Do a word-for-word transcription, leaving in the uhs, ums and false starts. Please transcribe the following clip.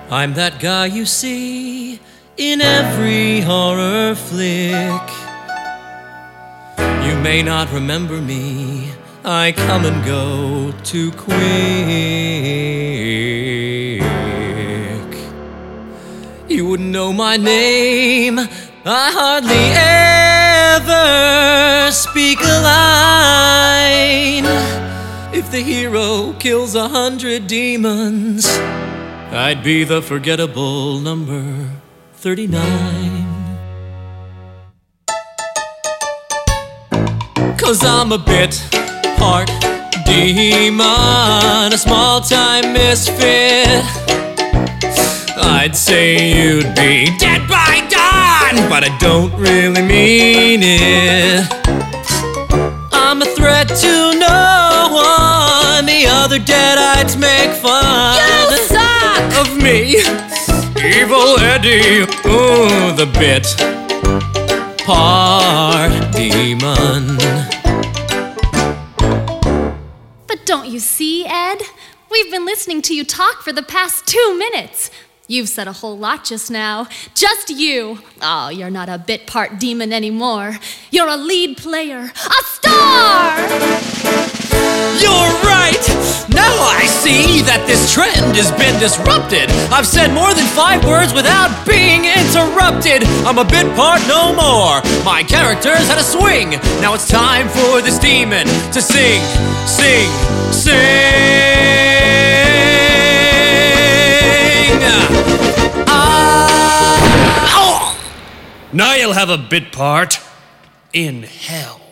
I'm that guy you see in every horror flick. You may not remember me, I come and go too quick. You wouldn't know my name, I hardly ever speak a line. If the hero kills a hundred demons, I'd be the forgettable number thirty-nine. 'Cause I'm a bit part demon, a small-time misfit. I'd say you'd be dead by dawn, but I don't really mean it. I'm a threat to no one, the other deadites make fun. You suck! Of me, Evil Eddie, ooh, the bit part demon. But don't you see, Ed? We've been listening to you talk for the past two minutes. You've said a whole lot just now. Just you. Oh, you're not a bit part demon anymore. You're a lead player. A star! You're right! Now I see that this trend has been disrupted. I've said more than five words without being interrupted. I'm a bit part no more. My character's had a swing. Now it's time for this demon to sing, sing, sing. Ah! Oh! Now you'll have a bit part in hell.